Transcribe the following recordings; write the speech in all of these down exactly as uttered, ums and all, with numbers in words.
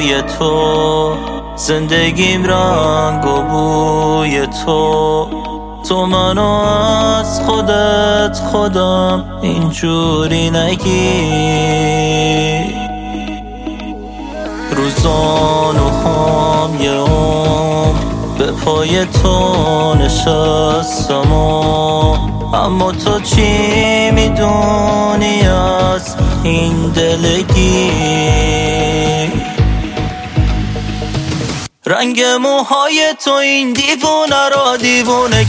پای تو، زندگیم رنگ و بوی تو. تو منو از خودت خودم اینجوری نگی. روزانو هم یه عمر به پای تو نشستم، اما تو چی میدونی از این دلگی؟ رنگ موهای تو این دیوونه را دیوونه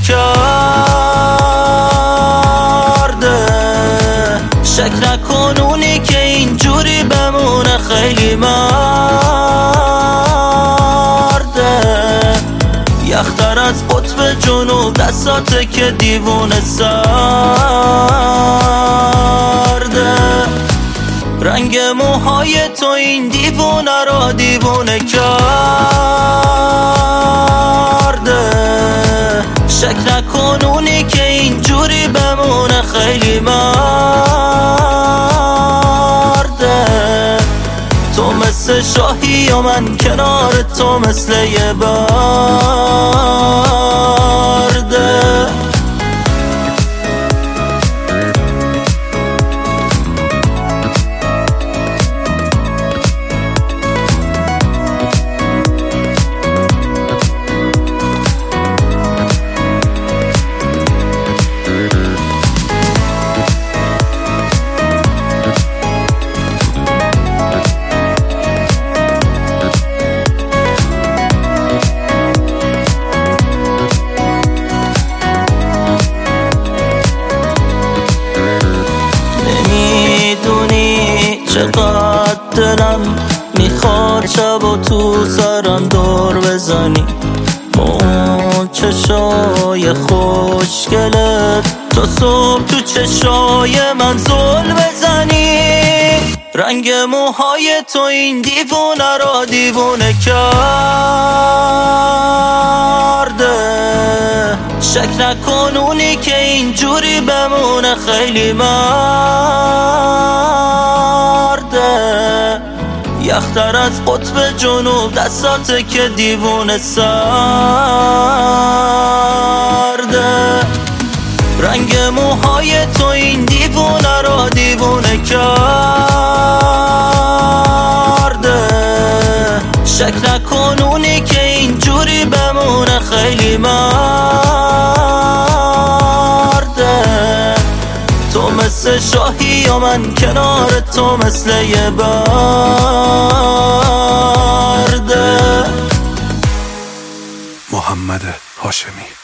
کرده. شک نکن اونی که اینجوری بمونه خیلی مرده. یختر از قطب جنوب دستاته که دیوونه سرده. رنگ موهای تو این دیوونه را دیوونه کرده. شک نکن اونی که اینجوری بمونه خیلی مرده. تو مثل شاهی و من کنار تو مثل یه برده. چقدر دلم میخواد شب و تو سرم دور بزنی. اون چشای خوشگلت تا صبح تو چشای من زل بزنی. رنگ موهای تو این دیوونه را دیوونه کرده. شک نکن اونی که اینجوری بمونه خیلی مرده. یختر از قطب جنوب دستاته که دیوونه سرده. رنگ موهای تو این دیوونه را دیوونه کرده. شک نکن اونی که اینجوری بمونه خیلی مرده. تو مثل شاهی و من کنار تو مثل یه برده. محمد هاشمی.